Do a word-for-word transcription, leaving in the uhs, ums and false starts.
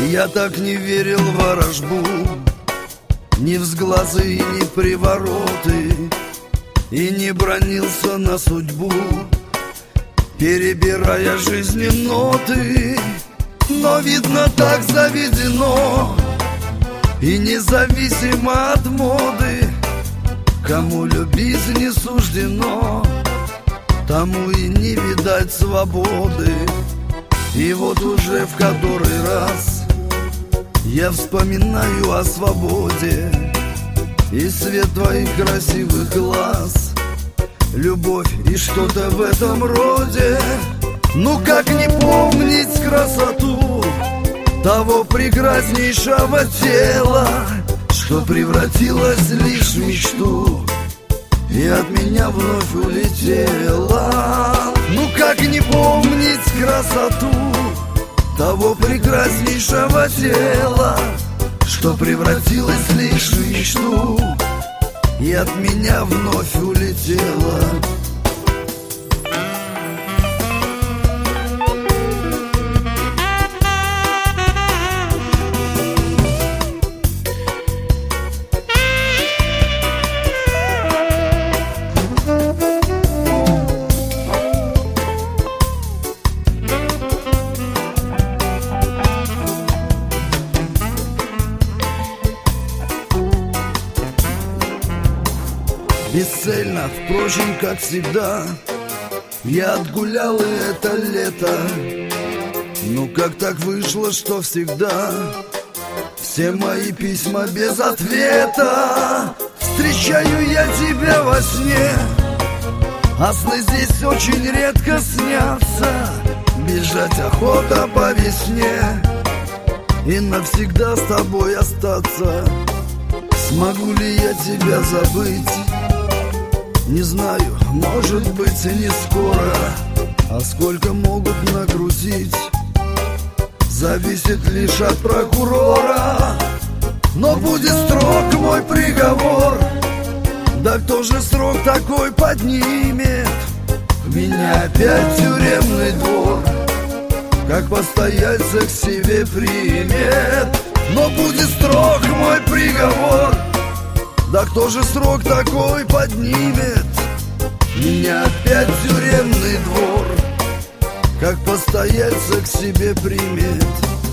Я так не верил в ворожбу, ни в сглазы и ни привороты, и не бранился на судьбу, перебирая жизни ноты. Но видно так заведено, и независимо от моды, кому любить не суждено, тому и не видать свободы. И вот уже в который раз я вспоминаю о свободе и свет твоих красивых глаз, любовь и что-то в этом роде. Ну как не помнить красоту того прекраснейшего тела, что превратилось лишь в мечту и от меня вновь улетела. Ну как не помнить красоту того прекраснейшего тела, что превратилось лишь в мечту и от меня вновь улетела. Бесцельно, впрочем, как всегда, я отгулял и это лето. Ну как так вышло, что всегда все мои письма без ответа? Встречаю я тебя во сне, а сны здесь очень редко снятся. Бежать охота по весне и навсегда с тобой остаться. Смогу ли я тебя забыть? Не знаю, может быть и не скоро. А сколько могут накрутить, зависит лишь от прокурора. Но будет строг мой приговор, да кто же срок такой поднимет? Меня опять тюремный двор, как постояльца к себе примет. Но будет строг мой приговор, да кто же срок такой поднимет? Меня опять тюремный двор, как постояльца к себе примет.